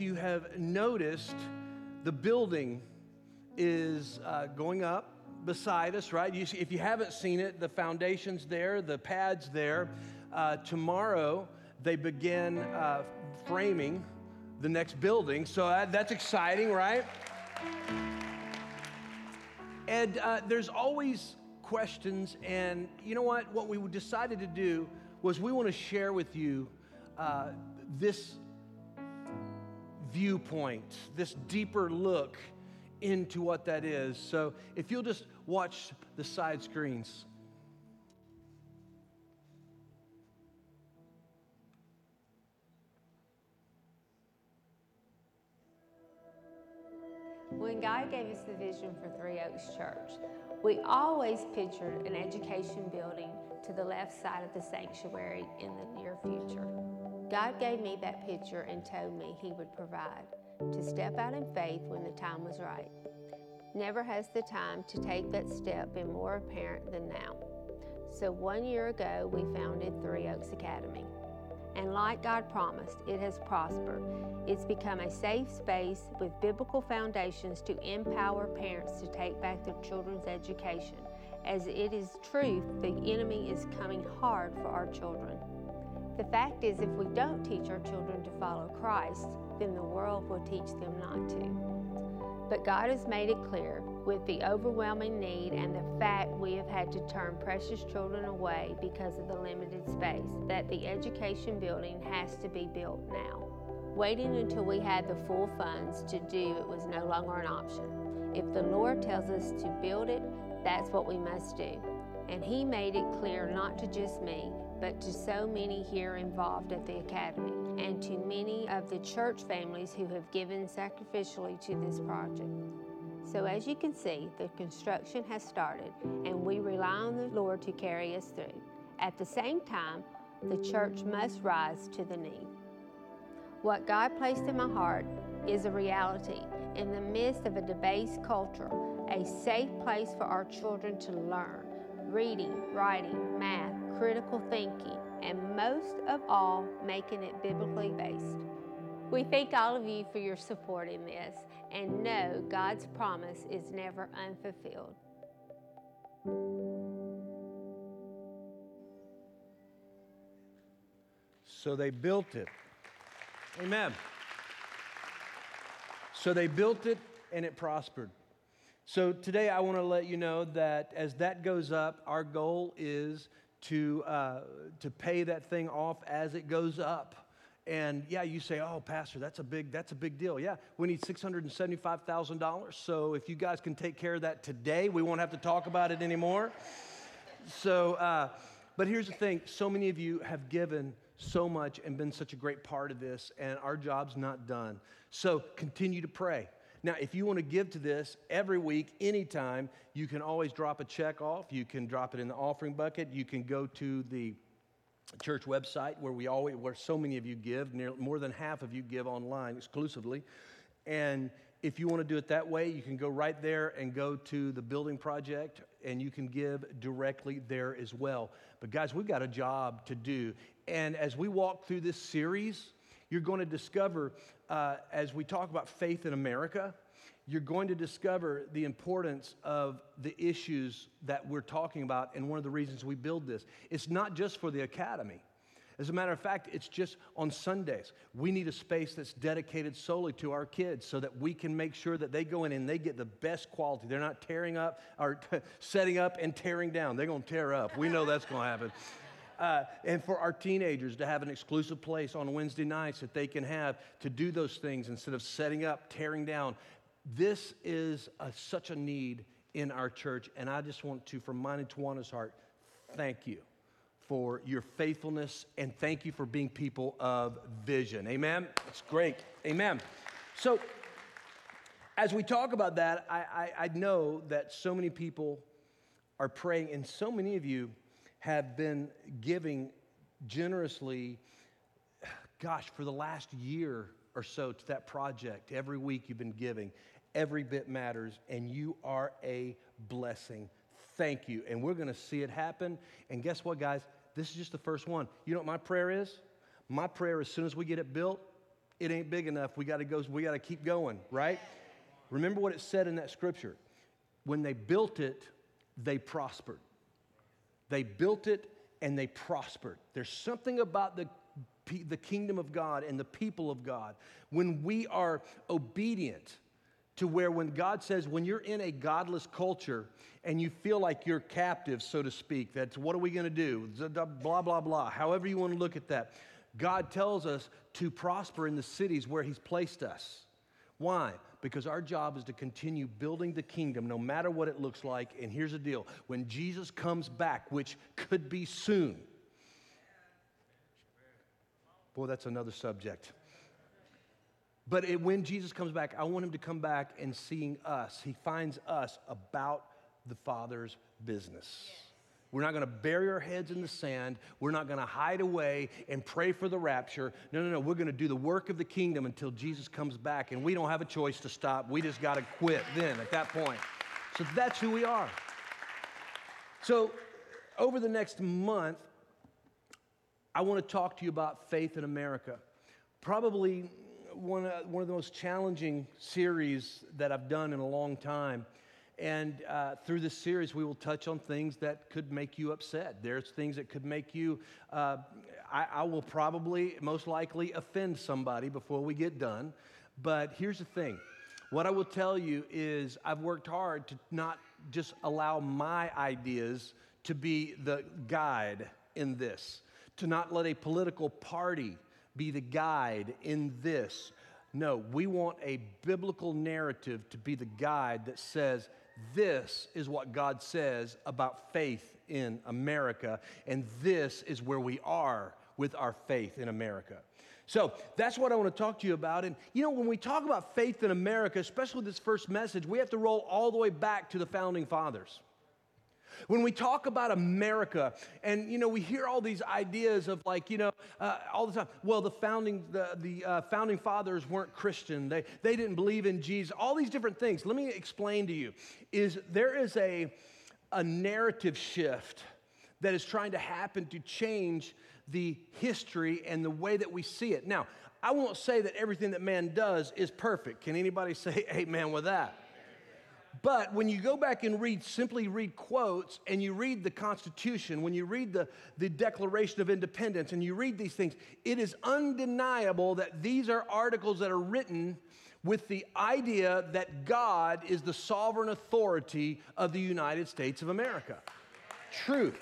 You have noticed the building is going up beside us, right? You see, if you haven't seen it, the foundation's there, the pad's there. Tomorrow, they begin framing the next building, so that's exciting, right? And there's always questions, and you know what? What we decided to do was we want to share with you this viewpoint, this deeper look into what that is. So if you'll just watch the side screens. When God gave us the vision for Three Oaks Church, we always pictured an education building to the left side of the sanctuary in the near future. God gave me that picture and told me He would provide, to step out in faith when the time was right. Never has the time to take that step been more apparent than now. So 1 year ago, we founded Three Oaks Academy. And like God promised, it has prospered. It's become a safe space with biblical foundations to empower parents to take back their children's education. As it is truth, the enemy is coming hard for our children. The fact is, if we don't teach our children to follow Christ, then the world will teach them not to. But God has made it clear, with the overwhelming need and the fact we have had to turn precious children away because of the limited space, that the education building has to be built now. Waiting until we had the full funds to do it was no longer an option. If the Lord tells us to build it, that's what we must do. And He made it clear not to just me, but to so many here involved at the Academy, and to many of the church families who have given sacrificially to this project. So as you can see, the construction has started, and we rely on the Lord to carry us through. At the same time, the church must rise to the need. What God placed in my heart is a reality. In the midst of a debased culture, a safe place for our children to learn, reading, writing, math, critical thinking, and most of all, making it biblically based. We thank all of you for your support in this, and know God's promise is never unfulfilled. So they built it. Amen. So they built it and it prospered. So today I want to let you know that as that goes up, our goal is to pay that thing off as it goes up. And yeah, you say, oh, Pastor, that's a big deal. Yeah, we need $675,000. So if you guys can take care of that today, we won't have to talk about it anymore. So, but here's the thing. So many of you have given so much and been such a great part of this, and our job's not done. So continue to pray. Now, if you want to give to this every week, anytime, you can always drop a check off. You can drop it in the offering bucket. You can go to the church website where so many of you give, more than half of you give online exclusively. And if you want to do it that way, you can go right there and go to the building project, and you can give directly there as well. But guys, we've got a job to do. And as we walk through this series, you're going to discover, as we talk about faith in America, you're going to discover the importance of the issues that we're talking about, and one of the reasons we build this. It's not just for the Academy. As a matter of fact, it's just on Sundays. We need a space that's dedicated solely to our kids so that we can make sure that they go in and they get the best quality. They're not tearing up or setting up and tearing down. They're going to tear up. We know that's going to happen. And for our teenagers to have an exclusive place on Wednesday nights that they can have to do those things instead of setting up, tearing down. This is such a need in our church, and I just want to, from mine and Tawana's heart, thank you for your faithfulness, and thank you for being people of vision. Amen? It's great. Amen. So, as we talk about that, I know that so many people are praying, and so many of you have been giving generously, gosh, for the last year or so to that project. Every week you've been giving. Every bit matters, and you are a blessing. Thank you. And we're going to see it happen. And guess what, guys? This is just the first one. You know what my prayer is? My prayer, as soon as we get it built, it ain't big enough. We got to keep going, right? Remember what it said in that scripture. When they built it, they prospered. They built it and they prospered. There's something about the kingdom of God and the people of God when we are obedient to where when God says, when you're in a godless culture and you feel like you're captive, so to speak, that's what are we going to do? Blah, blah, blah. However you want to look at that. God tells us to prosper in the cities where He's placed us. Why? Because our job is to continue building the kingdom no matter what it looks like. And here's the deal. When Jesus comes back, which could be soon. Boy, that's another subject. But when Jesus comes back, I want Him to come back and seeing us. He finds us about the Father's business. We're not going to bury our heads in the sand. We're not going to hide away and pray for the rapture. No. We're going to do the work of the kingdom until Jesus comes back. And we don't have a choice to stop. We just got to quit then at that point. So that's who we are. So over the next month, I want to talk to you about faith in America. Probably one of the most challenging series that I've done in a long time. And through this series, we will touch on things that could make you upset. There's things that could make you, I will probably, most likely, offend somebody before we get done. But here's the thing. What I will tell you is I've worked hard to not just allow my ideas to be the guide in this, to not let a political party be the guide in this. No, we want a biblical narrative to be the guide that says, this is what God says about faith in America, and this is where we are with our faith in America. So that's what I want to talk to you about. And you know, when we talk about faith in America, especially this first message, we have to roll all the way back to the Founding Fathers. When we talk about America, and, you know, we hear all these ideas of like, you know, all the time, well, the founding fathers weren't Christian. They didn't believe in Jesus, all these different things. Let me explain to you, there is a narrative shift that is trying to happen to change the history and the way that we see it. Now, I won't say that everything that man does is perfect. Can anybody say amen with that? But when you go back and simply read quotes, and you read the Constitution, when you read the Declaration of Independence, and you read these things, it is undeniable that these are articles that are written with the idea that God is the sovereign authority of the United States of America. Truth.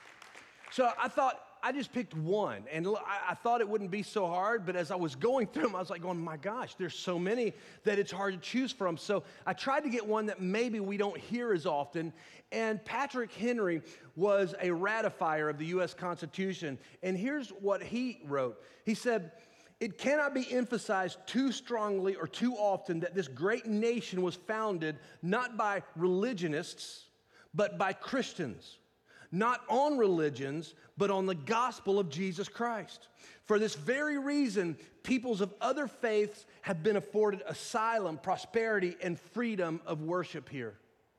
So I just picked one, and I thought it wouldn't be so hard, but as I was going through them, I was like going, my gosh, there's so many that it's hard to choose from. So I tried to get one that maybe we don't hear as often, and Patrick Henry was a ratifier of the U.S. Constitution, and here's what he wrote. He said, "It cannot be emphasized too strongly or too often that this great nation was founded not by religionists, but by Christians. Not on religions, but on the gospel of Jesus Christ. For this very reason, peoples of other faiths have been afforded asylum, prosperity, and freedom of worship here."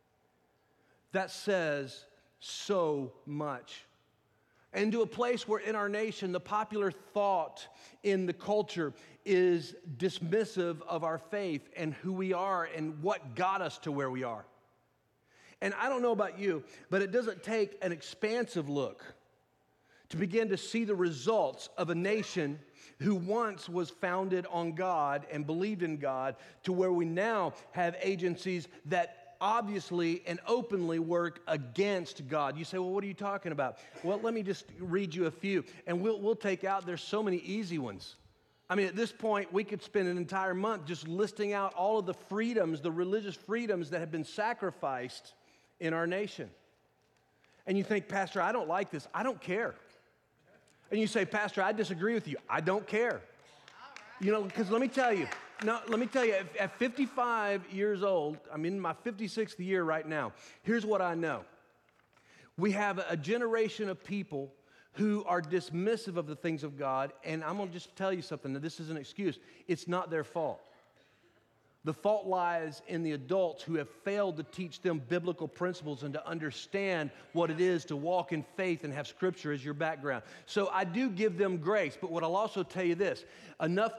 That says so much. And to a place where in our nation, the popular thought in the culture is dismissive of our faith and who we are and what got us to where we are. And I don't know about you, but it doesn't take an expansive look to begin to see the results of a nation who once was founded on God and believed in God to where we now have agencies that obviously and openly work against God. You say, well, what are you talking about? Well, let me just read you a few, and we'll take out, there's so many easy ones. I mean, at this point, we could spend an entire month just listing out all of the freedoms, the religious freedoms that have been sacrificed in our nation. And you think, Pastor, I don't like this. I don't care. And you say, Pastor, I disagree with you. I don't care. You know, because let me tell you, at 55 years old, I'm in my 56th year right now, here's what I know. We have a generation of people who are dismissive of the things of God, and I'm going to just tell you something. Now, this is an excuse. It's not their fault. The fault lies in the adults who have failed to teach them biblical principles and to understand what it is to walk in faith and have Scripture as your background. So I do give them grace, but what I'll also tell you this, enough,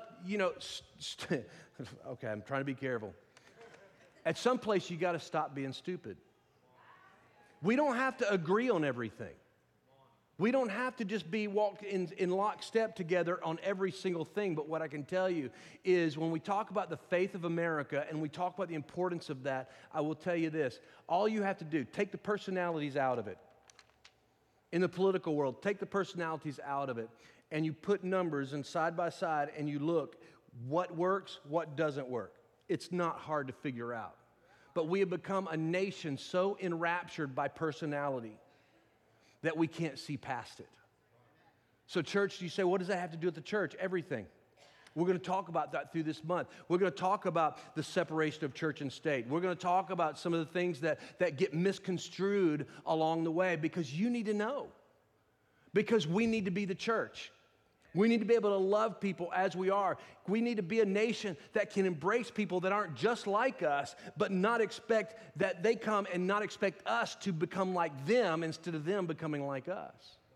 okay, I'm trying to be careful. At some place, you got to stop being stupid. We don't have to agree on everything. We don't have to just be walked in lockstep together on every single thing. But what I can tell you is when we talk about the faith of America and we talk about the importance of that, I will tell you this. All you have to do, take the personalities out of it. In the political world, take the personalities out of it. And you put numbers and side by side and you look what works, what doesn't work. It's not hard to figure out. But we have become a nation so enraptured by personality that we can't see past it. So church, you say, what does that have to do with the church? Everything. We're going to talk about that through this month. We're going to talk about the separation of church and state. We're going to talk about some of the things that get misconstrued along the way because you need to know. Because we need to be the church. We need to be able to love people as we are. We need to be a nation that can embrace people that aren't just like us, but not expect that they come and not expect us to become like them instead of them becoming like us.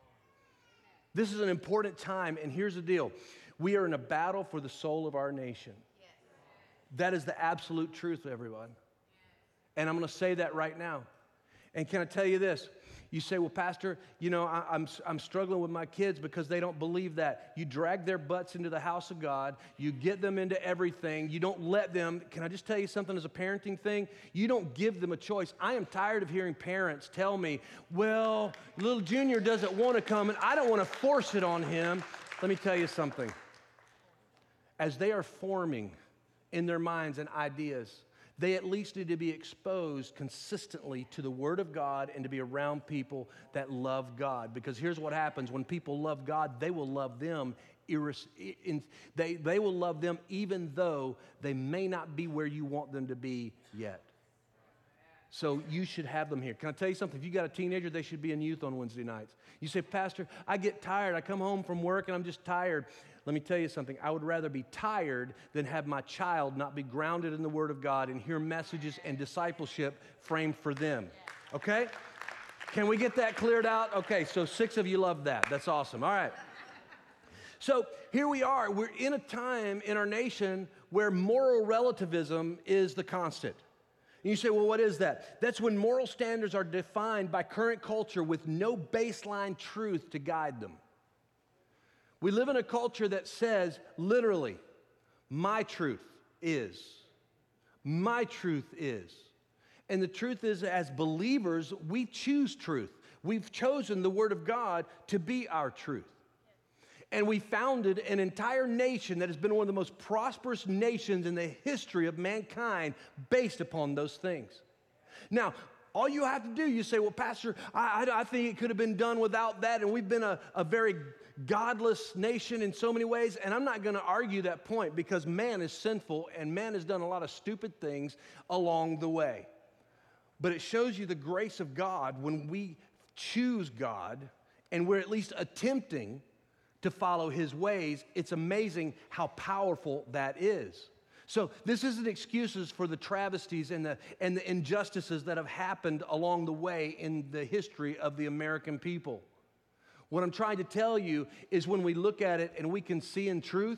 This is an important time, and here's the deal. We are in a battle for the soul of our nation. That is the absolute truth, everyone. And I'm going to say that right now. And can I tell you this? You say, well, Pastor, I'm struggling with my kids because they don't believe that. You drag their butts into the house of God. You get them into everything. You don't let them. Can I just tell you something as a parenting thing? You don't give them a choice. I am tired of hearing parents tell me, well, little Junior doesn't want to come, and I don't want to force it on him. Let me tell you something. As they are forming in their minds and ideas, they at least need to be exposed consistently to the Word of God and to be around people that love God. Because here's what happens. When people love God, they will love them. They will love them even though they may not be where you want them to be yet. So you should have them here. Can I tell you something? If you got a teenager, they should be in youth on Wednesday nights. You say, Pastor, I get tired. I come home from work and I'm just tired. Let me tell you something. I would rather be tired than have my child not be grounded in the Word of God and hear messages and discipleship framed for them. Okay? Can we get that cleared out? Okay, so 6 of you love that. That's awesome. All right. So here we are. We're in a time in our nation where moral relativism is the constant. And you say, well, what is that? That's when moral standards are defined by current culture with no baseline truth to guide them. We live in a culture that says, literally, my truth is. My truth is. And the truth is, as believers, we choose truth. We've chosen the Word of God to be our truth. And we founded an entire nation that has been one of the most prosperous nations in the history of mankind based upon those things. Now, all you have to do, you say, well, Pastor, I think it could have been done without that, and we've been a very godless nation in so many ways, and I'm not going to argue that point because man is sinful and man has done a lot of stupid things along the way. But it shows you the grace of God when we choose God and we're at least attempting to follow His ways. It's amazing how powerful that is. So this isn't excuses for the travesties and the injustices that have happened along the way in the history of the American people. What I'm trying to tell you is when we look at it and we can see in truth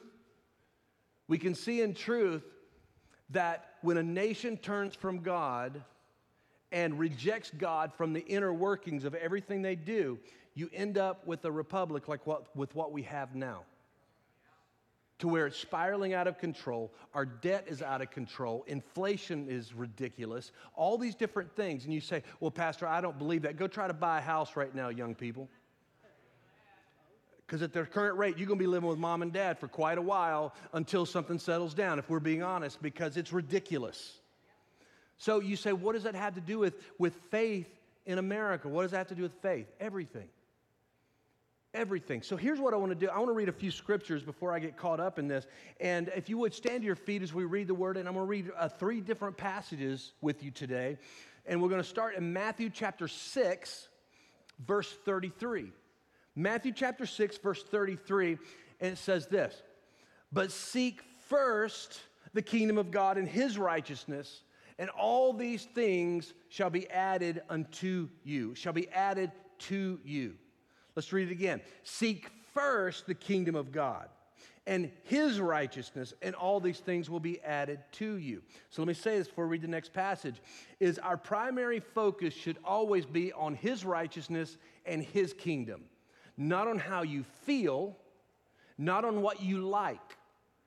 that when a nation turns from God and rejects God from the inner workings of everything they do, you end up with a republic like what we have now. To where it's spiraling out of control, our debt is out of control, inflation is ridiculous, all these different things. And you say, well, Pastor, I don't believe that. Go try to buy a house right now, young people. Because at their current rate, you're going to be living with mom and dad for quite a while until something settles down, if we're being honest, because it's ridiculous. So you say, what does that have to do with faith in America? What does that have to do with faith? Everything. Everything. So here's what I want to do. I want to read a few scriptures before I get caught up in this. And if you would stand to your feet as we read the Word, and I'm going to read 3 different passages with you today. And we're going to start in Matthew chapter 6, verse 33. Matthew chapter 6, verse 33, and it says this, but seek first the kingdom of God and his righteousness, and all these things shall be added unto you, shall be added to you. Let's read it again. Seek first the kingdom of God and his righteousness, and all these things will be added to you. So let me say this before we read the next passage, is our primary focus should always be on his righteousness and his kingdom. Not on how you feel, not on what you like.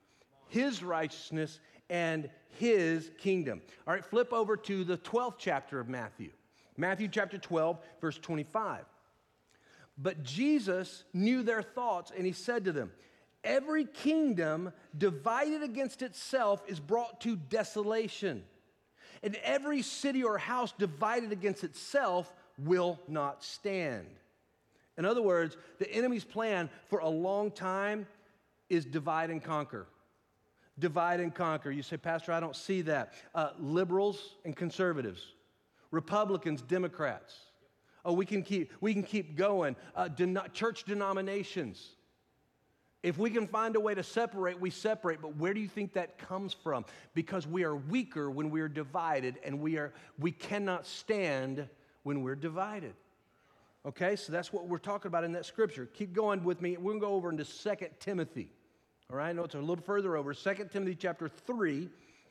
His righteousness and his kingdom. All right, flip over to the 12th chapter of Matthew. Matthew chapter 12, verse 25. But Jesus knew their thoughts, and he said to them, every kingdom divided against itself is brought to desolation, and every city or house divided against itself will not stand. In other words, the enemy's plan for a long time is divide and conquer. Divide and conquer. You say, Pastor, I don't see that. Liberals and conservatives, Republicans, Democrats. Oh, we can keep going. Church denominations. If we can find a way to separate, we separate. But where do you think that comes from? Because we are weaker when we are divided, and we cannot stand when we're divided. Okay, so that's what we're talking about in that scripture. Keep going with me. We're going to go over into 2 Timothy. All right, I know it's a little further over. 2 Timothy chapter 3.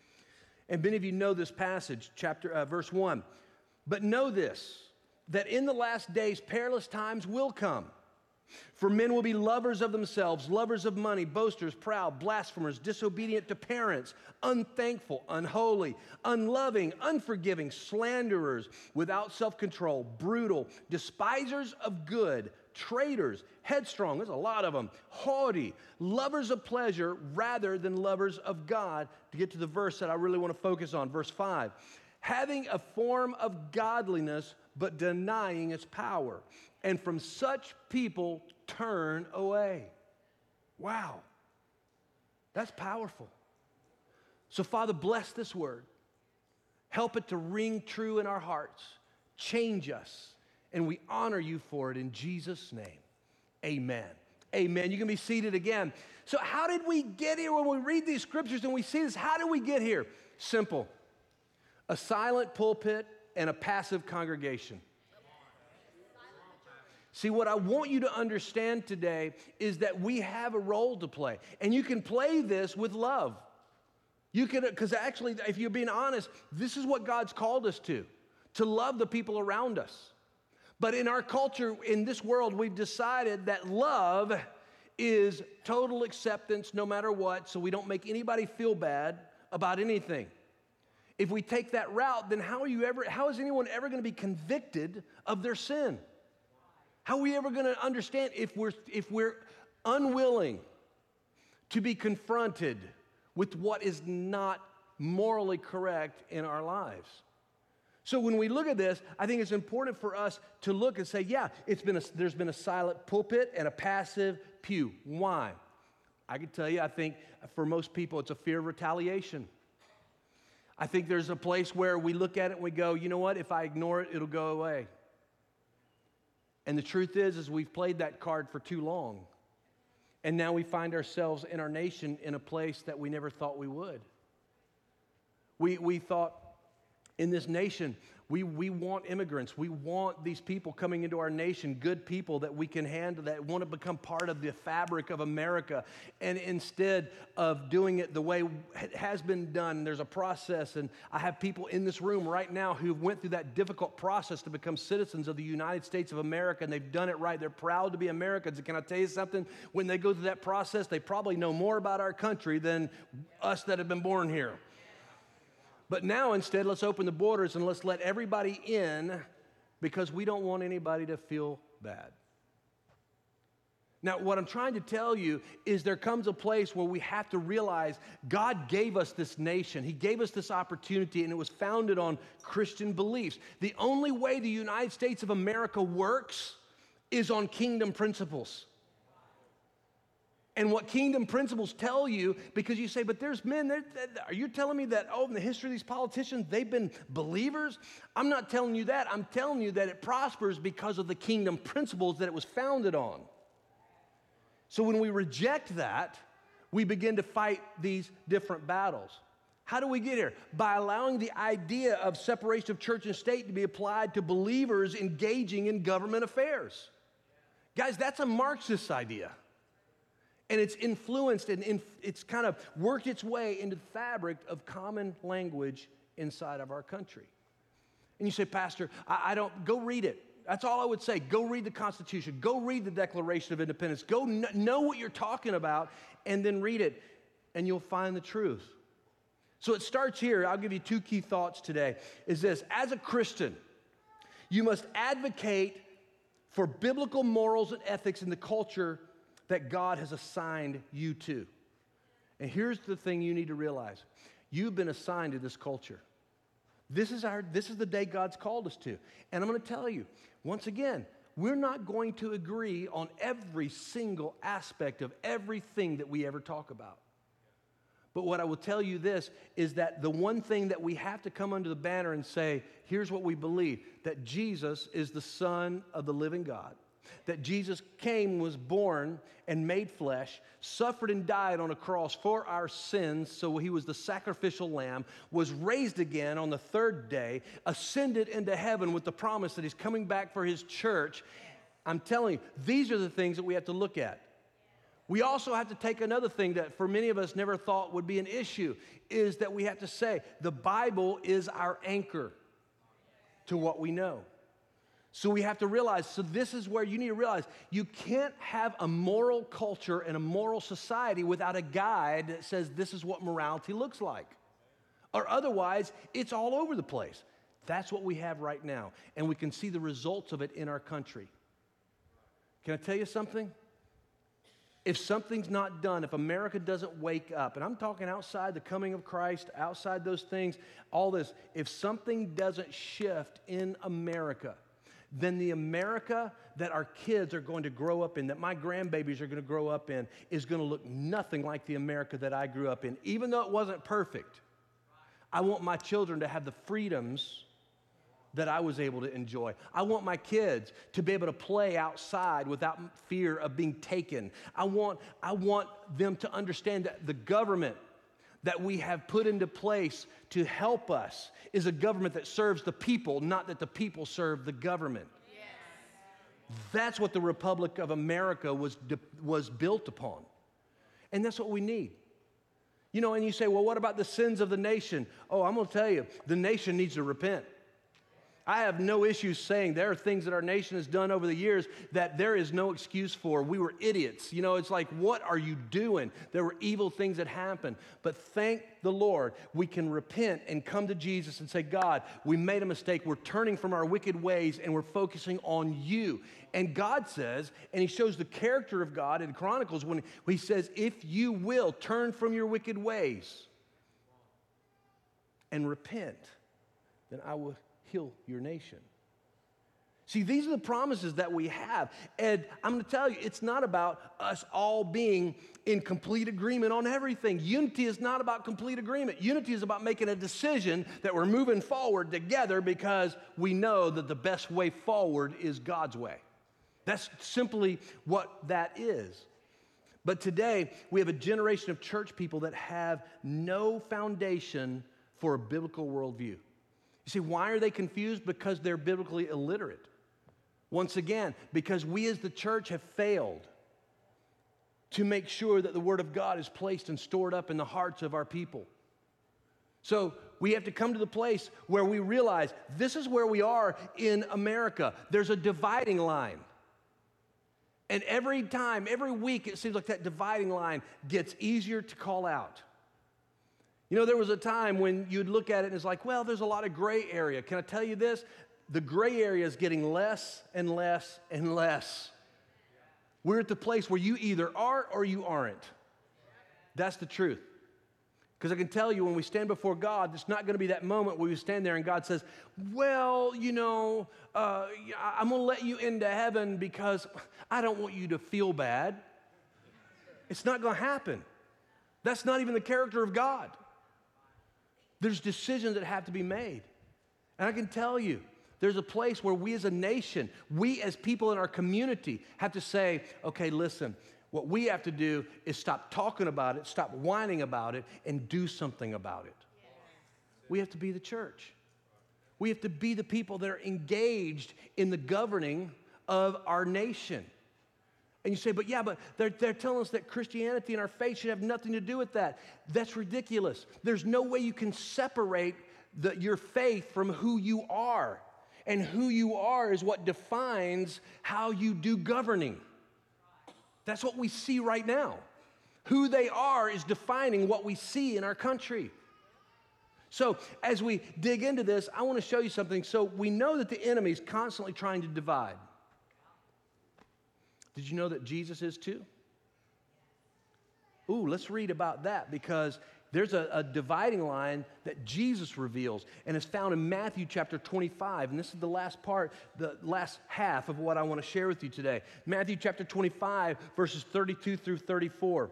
And many of you know this passage, verse 1. But know this, that in the last days perilous times will come. For men will be lovers of themselves, lovers of money, boasters, proud, blasphemers, disobedient to parents, unthankful, unholy, unloving, unforgiving, slanderers, without self-control, brutal, despisers of good, traitors, headstrong, there's a lot of them, haughty, lovers of pleasure rather than lovers of God. To get to the verse that I really want to focus on, verse 5. Having a form of godliness, but denying its power. And from such people turn away. Wow. That's powerful. So, Father, bless this word. Help it to ring true in our hearts. Change us. And we honor you for it in Jesus' name. Amen. Amen. You can be seated again. So how did we get here when we read these scriptures and we see this? How did we get here? Simple. A silent pulpit and a passive congregation. See, what I want you to understand today is that we have a role to play. And you can play this with love. You can, because actually, if you're being honest, this is what God's called us to love the people around us. But in our culture, in this world, we've decided that love is total acceptance no matter what, so we don't make anybody feel bad about anything. If we take that route, then how is anyone ever going to be convicted of their sin? How are we ever going to understand if we're unwilling to be confronted with what is not morally correct in our lives? So when we look at this, I think it's important for us to look and say, yeah, there's been a silent pulpit and a passive pew. Why? I can tell you, I think for most people, it's a fear of retaliation. I think there's a place where we look at it and we go, you know what, if I ignore it, it'll go away. And the truth is we've played that card for too long. And now we find ourselves in our nation in a place that we never thought we would. We thought in this nation, we want immigrants. We want these people coming into our nation, good people that we can handle, that want to become part of the fabric of America. And instead of doing it the way it has been done, there's a process. And I have people in this room right now who went through that difficult process to become citizens of the United States of America, and they've done it right. They're proud to be Americans. And can I tell you something? When they go through that process, they probably know more about our country than us that have been born here. But now instead, let's open the borders and let's let everybody in because we don't want anybody to feel bad. Now, what I'm trying to tell you is there comes a place where we have to realize God gave us this nation. He gave us this opportunity, and it was founded on Christian beliefs. The only way the United States of America works is on kingdom principles. And what kingdom principles tell you, because you say, but there's men, are you telling me that, in the history of these politicians, they've been believers? I'm not telling you that. I'm telling you that it prospers because of the kingdom principles that it was founded on. So when we reject that, we begin to fight these different battles. How do we get here? By allowing the idea of separation of church and state to be applied to believers engaging in government affairs. Guys, that's a Marxist idea. And it's influenced and it's kind of worked its way into the fabric of common language inside of our country. And you say, Pastor, I don't, go read it. That's all I would say. Go read the Constitution. Go read the Declaration of Independence. Go know what you're talking about and then read it, and you'll find the truth. So it starts here. I'll give you two key thoughts today, is this. As a Christian, you must advocate for biblical morals and ethics in the culture that God has assigned you to. And here's the thing you need to realize. You've been assigned to this culture. This is the day God's called us to. And I'm going to tell you, once again, we're not going to agree on every single aspect of everything that we ever talk about. But what I will tell you this is that the one thing that we have to come under the banner and say, here's what we believe, that Jesus is the Son of the living God, that Jesus came, was born, and made flesh, suffered and died on a cross for our sins, so he was the sacrificial lamb, was raised again on the third day, ascended into heaven with the promise that he's coming back for his church. I'm telling you, these are the things that we have to look at. We also have to take another thing that for many of us never thought would be an issue, is that we have to say the Bible is our anchor to what we know. So we have to realize, so this is where you need to realize, you can't have a moral culture and a moral society without a guide that says this is what morality looks like. Or otherwise, it's all over the place. That's what we have right now. And we can see the results of it in our country. Can I tell you something? If something's not done, if America doesn't wake up, and I'm talking outside the coming of Christ, outside those things, all this, if something doesn't shift in America, then the America that our kids are going to grow up in, that my grandbabies are going to grow up in, is going to look nothing like the America that I grew up in. Even though it wasn't perfect, I want my children to have the freedoms that I was able to enjoy. I want my kids to be able to play outside without fear of being taken. I want them to understand that the government that we have put into place to help us is a government that serves the people, not that the people serve the government. Yes. That's what the Republic of America was built upon. And that's what we need. You know, and you say, well, what about the sins of the nation? Oh, I'm going to tell you, the nation needs to repent. I have no issues saying there are things that our nation has done over the years that there is no excuse for. We were idiots. You know, it's like, what are you doing? There were evil things that happened. But thank the Lord, we can repent and come to Jesus and say, God, we made a mistake. We're turning from our wicked ways and we're focusing on you. And God says, and he shows the character of God in Chronicles when he says, if you will turn from your wicked ways and repent, then I will heal your nation. See, these are the promises that we have. And I'm going to tell you, it's not about us all being in complete agreement on everything. Unity is not about complete agreement. Unity is about making a decision that we're moving forward together because we know that the best way forward is God's way. That's simply what that is. But today, we have a generation of church people that have no foundation for a biblical worldview. You see, why are they confused? Because they're biblically illiterate. Once again, because we as the church have failed to make sure that the Word of God is placed and stored up in the hearts of our people. So we have to come to the place where we realize this is where we are in America. There's a dividing line. And every time, every week, it seems like that dividing line gets easier to call out. You know, there was a time when you'd look at it and it's like, well, there's a lot of gray area. Can I tell you this? The gray area is getting less and less and less. We're at the place where you either are or you aren't. That's the truth. Because I can tell you when we stand before God, it's not going to be that moment where we stand there and God says, well, you know, I'm going to let you into heaven because I don't want you to feel bad. It's not going to happen. That's not even the character of God. There's decisions that have to be made. And I can tell you, there's a place where we as a nation, we as people in our community have to say, okay, listen, what we have to do is stop talking about it, stop whining about it, and do something about it. We have to be the church. We have to be the people that are engaged in the governing of our nation. And you say, but they're telling us that Christianity and our faith should have nothing to do with that. That's ridiculous. There's no way you can separate your faith from who you are. And who you are is what defines how you do governing. That's what we see right now. Who they are is defining what we see in our country. So as we dig into this, I want to show you something. So we know that the enemy is constantly trying to divide. Did you know that Jesus is too? Ooh, let's read about that, because there's a dividing line that Jesus reveals, and it's found in Matthew chapter 25, and this is the last part, the last half of what I want to share with you today. Matthew chapter 25, verses 32 through 34.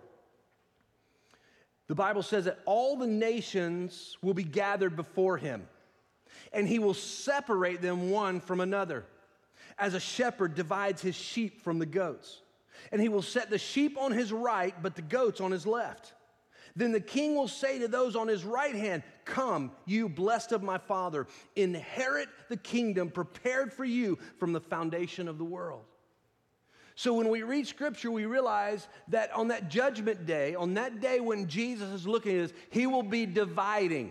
The Bible says that all the nations will be gathered before him, and he will separate them one from another, as a shepherd divides his sheep from the goats. And he will set the sheep on his right, but the goats on his left. Then the king will say to those on his right hand, "Come, you blessed of my Father, inherit the kingdom prepared for you from the foundation of the world." So when we read Scripture, we realize that on that judgment day, on that day when Jesus is looking at us, he will be dividing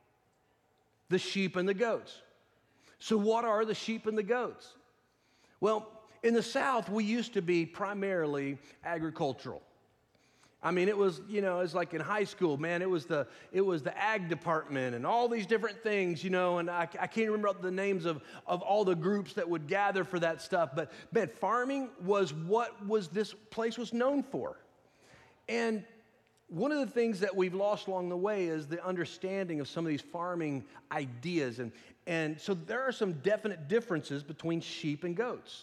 the sheep and the goats. So what are the sheep and the goats? Well, in the South, we used to be primarily agricultural. I mean, it was, it's like in high school, man, it was the ag department and all these different things, and I can't remember the names of all the groups that would gather for that stuff, but man, farming was what this place was known for. And one of the things that we've lost along the way is the understanding of some of these farming ideas, and so there are some definite differences between sheep and goats.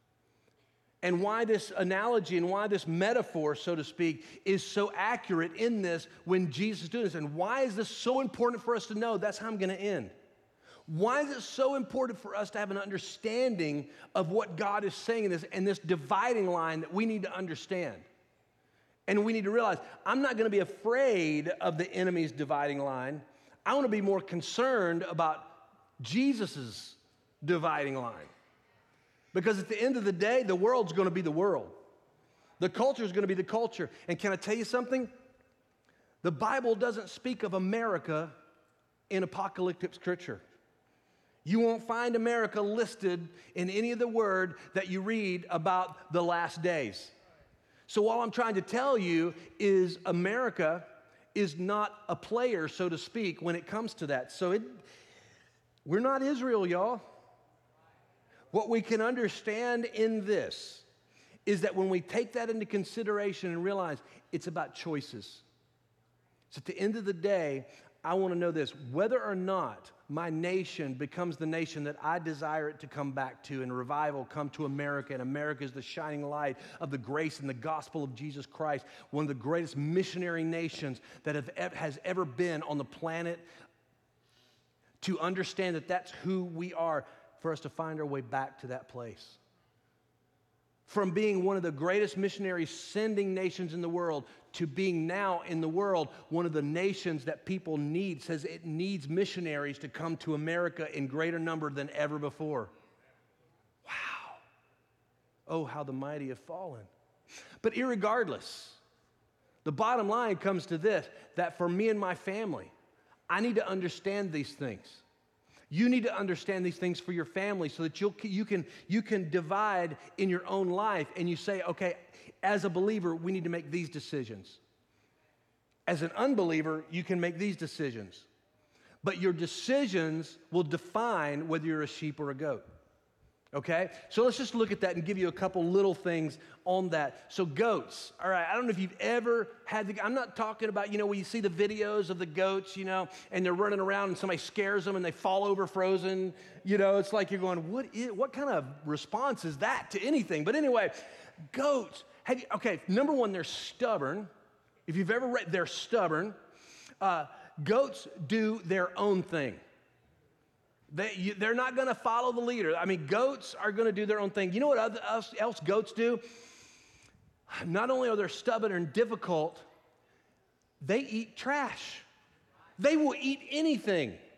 And why this analogy and why this metaphor, so to speak, is so accurate in this when Jesus is doing this. And why is this so important for us to know? That's how I'm going to end. Why is it so important for us to have an understanding of what God is saying in this and this dividing line that we need to understand? And we need to realize, I'm not going to be afraid of the enemy's dividing line. I want to be more concerned about Jesus's dividing line. Because at the end of the day, the world's going to be the world. The culture is going to be the culture. And can I tell you something? The Bible doesn't speak of America in apocalyptic scripture. You won't find America listed in any of the word that you read about the last days. So all I'm trying to tell you is America is not a player, so to speak, when it comes to that. So we're not Israel, y'all. What we can understand in this is that when we take that into consideration and realize it's about choices. So at the end of the day, I want to know this: whether or not my nation becomes the nation that I desire it to come back to, and revival come to America, and America is the shining light of the grace and the gospel of Jesus Christ, one of the greatest missionary nations that has ever been on the planet, to understand that that's who we are, for us to find our way back to that place. From being one of the greatest missionary sending nations in the world to being now in the world one of the nations that people need, says it needs missionaries to come to America in greater number than ever before. Wow. Oh, how the mighty have fallen. But irregardless, the bottom line comes to this, that for me and my family, I need to understand these things. You need to understand these things for your family so that you can divide in your own life, and you say, okay, as a believer, we need to make these decisions. As an unbeliever, you can make these decisions. But your decisions will define whether you're a sheep or a goat. Okay? So let's just look at that and give you a couple little things on that. So goats, all right, I don't know if you've ever had I'm not talking about, when you see the videos of the goats, and they're running around and somebody scares them and they fall over frozen, it's like you're going, what kind of response is that to anything? But anyway, goats, number one, they're stubborn. If you've ever read, they're stubborn. Goats do their own thing. They're not going to follow the leader. I mean, goats are going to do their own thing. You know what else goats do? Not only are they stubborn and difficult, they eat trash. They will eat anything.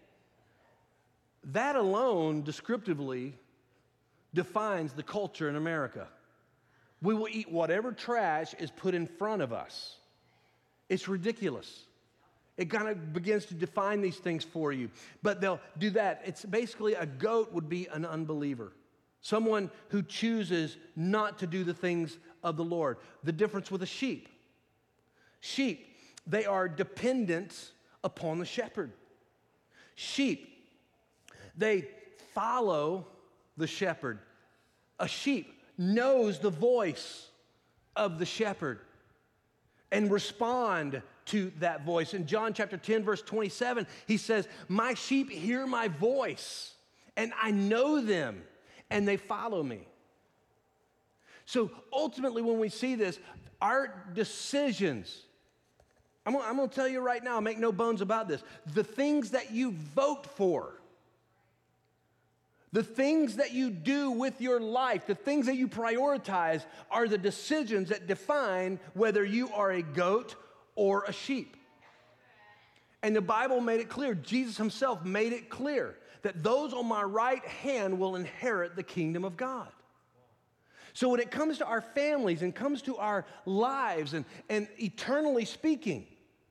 That alone, descriptively, defines the culture in America. We will eat whatever trash is put in front of us. It's ridiculous. It kind of begins to define these things for you. But they'll do that. It's basically a goat would be an unbeliever. Someone who chooses not to do the things of the Lord. The difference with a sheep. Sheep, they are dependent upon the shepherd. Sheep, they follow the shepherd. A sheep knows the voice of the shepherd and respond to that voice. In John chapter 10, verse 27, he says, "My sheep hear my voice, and I know them, and they follow me." So ultimately, when we see this, our decisions, I'm going to tell you right now, make no bones about this, the things that you vote for, the things that you do with your life, the things that you prioritize are the decisions that define whether you are a goat or a sheep. And the Bible made it clear, Jesus himself made it clear that those on my right hand will inherit the kingdom of God. So when it comes to our families and comes to our lives and eternally speaking,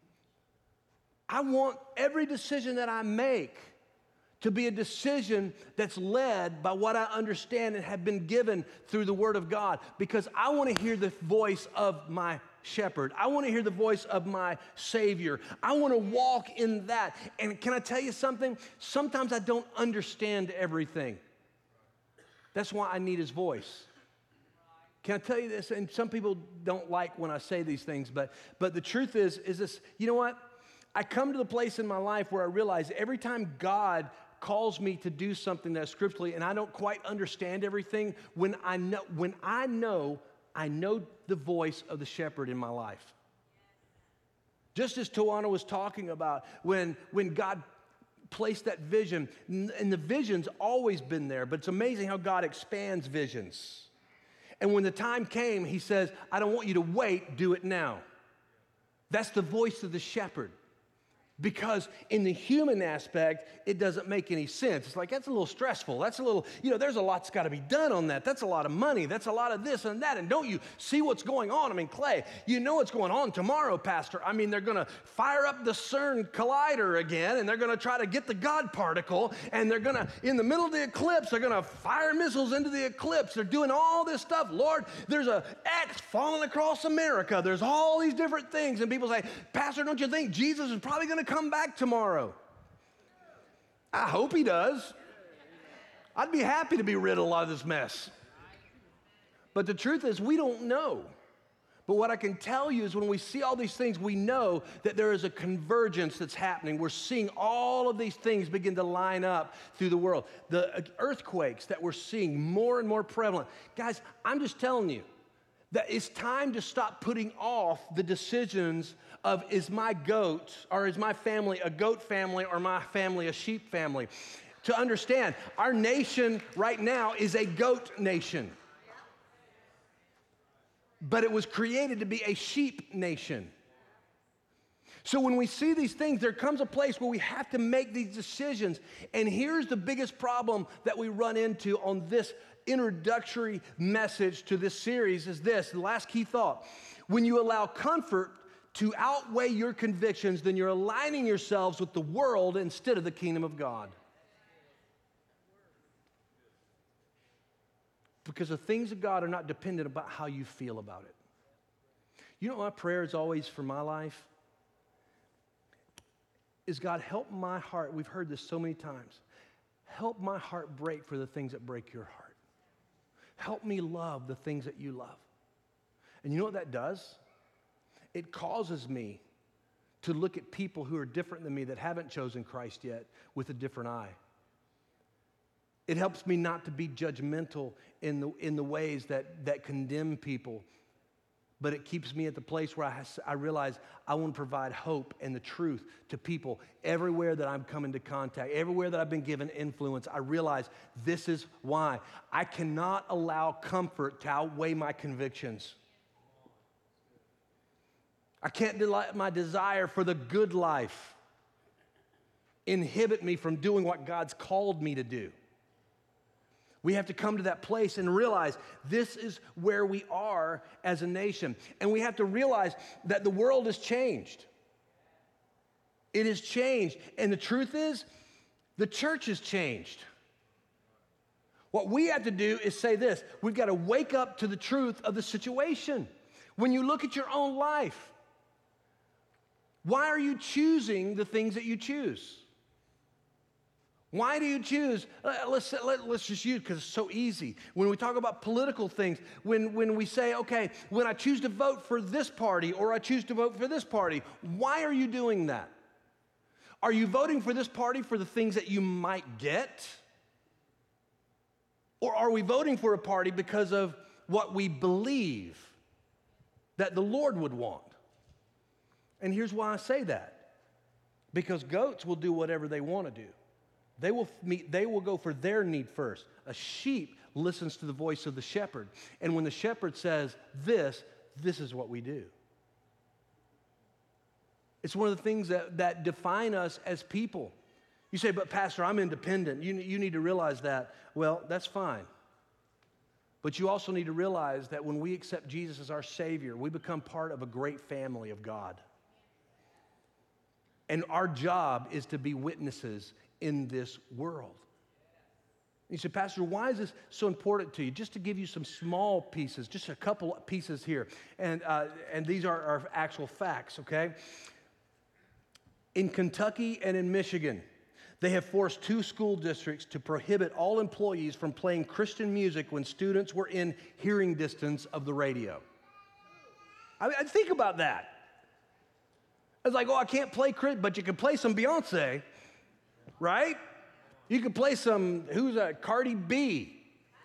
I want every decision that I make to be a decision that's led by what I understand and have been given through the Word of God, because I want to hear the voice of my shepherd. I want to hear the voice of my Savior. I want to walk in that. And can I tell you something? Sometimes I don't understand everything. That's why I need His voice. Can I tell you this? And some people don't like when I say these things, but the truth is this, you know what? I come to the place in my life where I realize every time God calls me to do something that's scripturally and I don't quite understand everything, when I know the voice of the shepherd in my life. Just as Tawana was talking about, when God placed that vision, and the vision's always been there, but it's amazing how God expands visions. And when the time came, he says, I don't want you to wait, do it now. That's the voice of the shepherd. Because in the human aspect, it doesn't make any sense. It's like, that's a little stressful. That's a little, there's a lot that's got to be done on that. That's a lot of money. That's a lot of this and that. And don't you see what's going on? I mean, Clay, you know what's going on tomorrow, Pastor. I mean, they're going to fire up the CERN collider again, and they're going to try to get the God particle, and they're going to, in the middle of the eclipse, they're going to fire missiles into the eclipse. They're doing all this stuff. Lord, there's a X falling across America. There's all these different things. And people say, Pastor, don't you think Jesus is probably going to come back tomorrow? I hope he does. I'd be happy to be rid of a lot of this mess. But the truth is, we don't know. But what I can tell you is when we see all these things, we know that there is a convergence that's happening. We're seeing all of these things begin to line up through the world. The earthquakes that we're seeing more and more prevalent. Guys, I'm just telling you that it's time to stop putting off the decisions of, is my goat or is my family a goat family or my family a sheep family? To understand, our nation right now is a goat nation. But it was created to be a sheep nation. So when we see these things, there comes a place where we have to make these decisions. And here's the biggest problem that we run into on this introductory message to this series is this, the last key thought. When you allow comfort to outweigh your convictions, then you're aligning yourselves with the world instead of the kingdom of God. Because the things of God are not dependent about how you feel about it. You know what my prayer is always for my life? Is God, help my heart. We've heard this so many times. Help my heart break for the things that break your heart. Help me love the things that you love. And you know what that does? It causes me to look at people who are different than me that haven't chosen Christ yet with a different eye. It helps me not to be judgmental in the ways that condemn people, but it keeps me at the place where I realize I want to provide hope and the truth to people everywhere that I'm coming into contact, everywhere that I've been given influence. I realize this is why. I cannot allow comfort to outweigh my convictions. I can't let my desire for the good life inhibit me from doing what God's called me to do. We have to come to that place and realize this is where we are as a nation. And we have to realize that the world has changed. It has changed. And the truth is, the church has changed. What we have to do is say this: we've got to wake up to the truth of the situation. When you look at your own life, why are you choosing the things that you choose? Why do you choose? Let's just use, because it's so easy. When we talk about political things, when we say, okay, when I choose to vote for this party or I choose to vote for this party, why are you doing that? Are you voting for this party for the things that you might get? Or are we voting for a party because of what we believe that the Lord would want? And here's why I say that. Because goats will do whatever they want to do. They will go for their need first. A sheep listens to the voice of the shepherd. And when the shepherd says this is what we do. It's one of the things that define us as people. You say, but Pastor, I'm independent. You need to realize that. Well, that's fine. But you also need to realize that when we accept Jesus as our Savior, we become part of a great family of God. And our job is to be witnesses in this world. You say, Pastor, why is this so important to you? Just to give you some small pieces, just a couple pieces here. And these are our actual facts, okay? In Kentucky and in Michigan, they have forced 2 school districts to prohibit all employees from playing Christian music when students were in hearing distance of the radio. I mean, think about that. It's like, oh, I can't play Christian, but you can play some Beyonce, right? You can play some, Cardi B.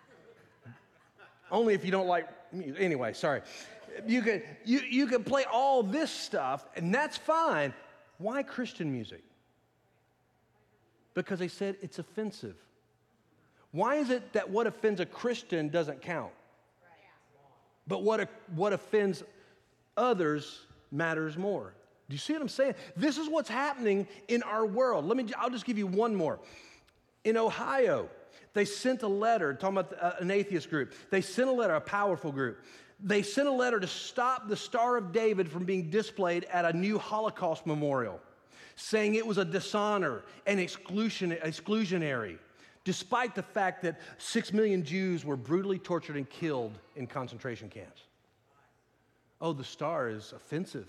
Only if you don't like, anyway, sorry. You can play all this stuff, and that's fine. Why Christian music? Because they said it's offensive. Why is it that what offends a Christian doesn't count? But what offends others matters more? Do you see what I'm saying? This is what's happening in our world. I'll just give you one more. In Ohio, they sent a letter, talking about an atheist group. They sent a letter, a powerful group. They sent a letter to stop the Star of David from being displayed at a new Holocaust memorial, saying it was a dishonor and exclusionary, despite the fact that 6 million Jews were brutally tortured and killed in concentration camps. Oh, the star is offensive.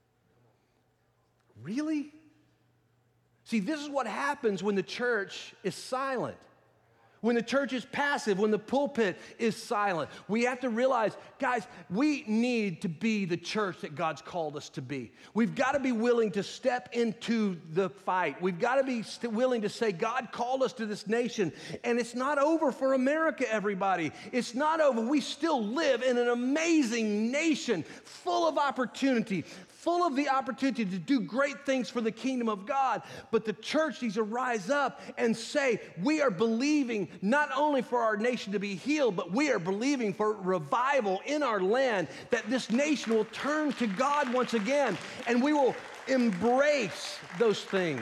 Really? See, this is what happens when the church is silent. When the church is passive, when the pulpit is silent. We have to realize, guys, we need to be the church that God's called us to be. We've got to be willing to step into the fight. We've got to be willing to say, God called us to this nation, and it's not over for America, everybody. It's not over. We still live in an amazing nation full of opportunity, full of the opportunity to do great things for the kingdom of God. But the church needs to rise up and say, we are believing not only for our nation to be healed, but we are believing for revival in our land, that this nation will turn to God once again, and we will embrace those things.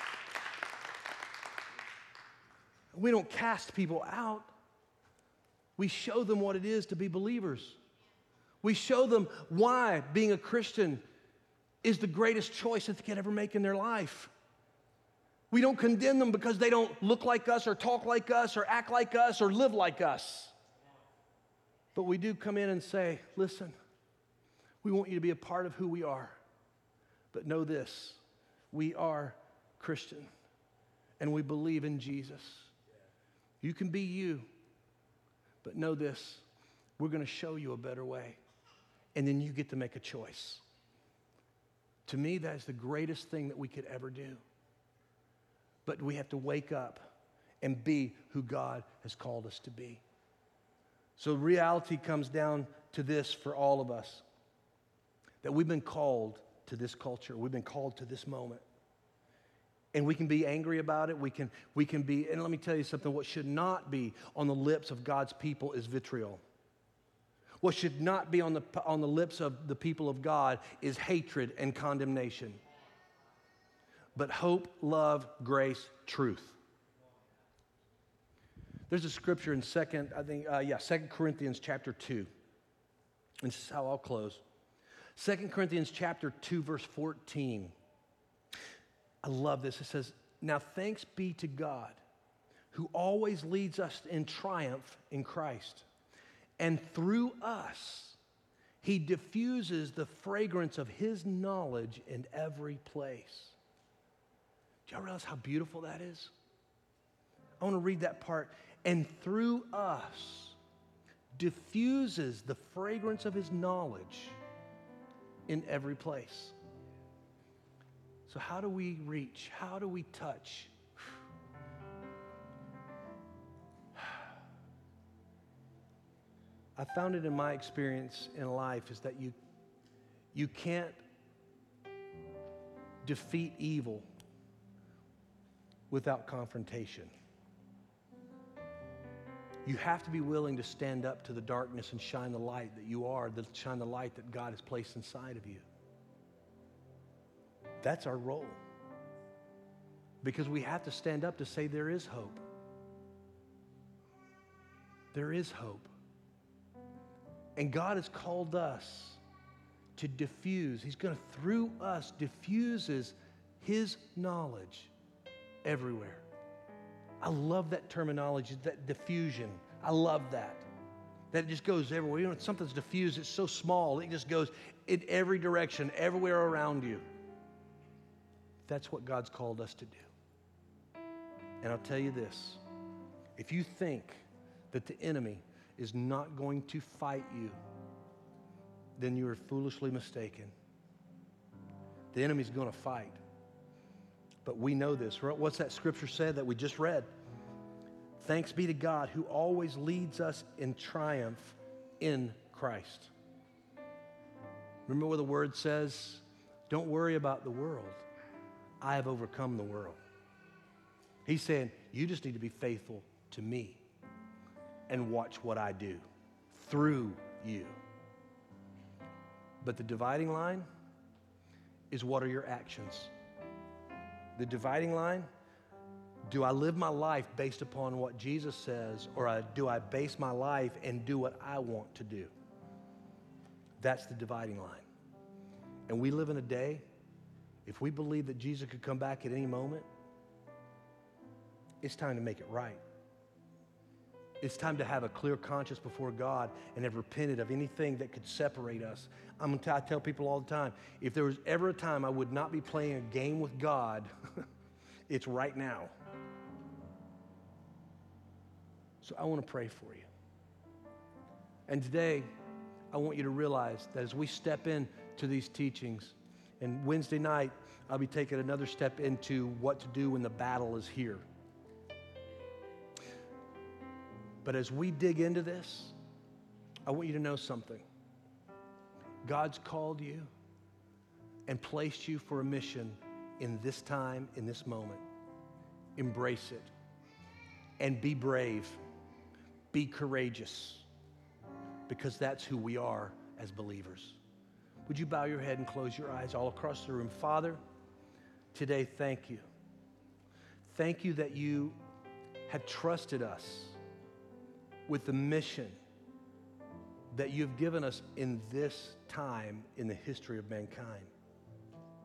We don't cast people out. We show them what it is to be believers. We show them why being a Christian is the greatest choice that they could ever make in their life. We don't condemn them because they don't look like us or talk like us or act like us or live like us. But we do come in and say, listen, we want you to be a part of who we are. But know this, we are Christian and we believe in Jesus. You can be you, but know this, we're going to show you a better way. And then you get to make a choice. To me, that is the greatest thing that we could ever do. But we have to wake up and be who God has called us to be. So reality comes down to this for all of us, that we've been called to this culture. We've been called to this moment. And we can be angry about it. We can be, and let me tell you something, what should not be on the lips of God's people is vitriol. What should not be on the lips of the people of God is hatred and condemnation. but hope, love, grace, truth. There's a scripture in 2 Corinthians chapter 2. And this is how I'll close. 2 Corinthians chapter 2, verse 14. I love this. It says, "Now thanks be to God, who always leads us in triumph in Christ. And through us, he diffuses the fragrance of his knowledge in every place." Do y'all realize how beautiful that is? I want to read that part. "And through us, diffuses the fragrance of his knowledge in every place." So how do we reach? How do we touch? I found it in my experience in life is that you can't defeat evil without confrontation. You have to be willing to stand up to the darkness and shine the light that you are, shine the light that God has placed inside of you. That's our role. Because we have to stand up to say there is hope. There is hope. And God has called us to diffuse. He's going to, through us, diffuses his knowledge everywhere. I love that terminology, that diffusion. I love that. That it just goes everywhere. You know, when something's diffused, it's so small, it just goes in every direction, everywhere around you. That's what God's called us to do. And I'll tell you this, if you think that the enemy is not going to fight you, then you are foolishly mistaken. The enemy's going to fight. But we know this. What's that scripture said that we just read? Thanks be to God who always leads us in triumph in Christ. Remember what the word says? Don't worry about the world. I have overcome the world. He's saying, you just need to be faithful to me and watch what I do through you. But the dividing line is, what are your actions? The dividing line, do I live my life based upon what Jesus says, or do I base my life and do what I want to do? That's the dividing line. And we live in a day, if we believe that Jesus could come back at any moment, it's time to make it right. It's time to have a clear conscience before God and have repented of anything that could separate us. I tell people all the time, if there was ever a time I would not be playing a game with God, it's right now. So I want to pray for you. And today, I want you to realize that as we step into these teachings, and Wednesday night, I'll be taking another step into what to do when the battle is here. But as we dig into this, I want you to know something. God's called you and placed you for a mission in this time, in this moment. Embrace it and be brave. Be courageous, because that's who we are as believers. Would you bow your head and close your eyes all across the room? Father, today, thank you. Thank you that you have trusted us with the mission that you've given us in this time in the history of mankind.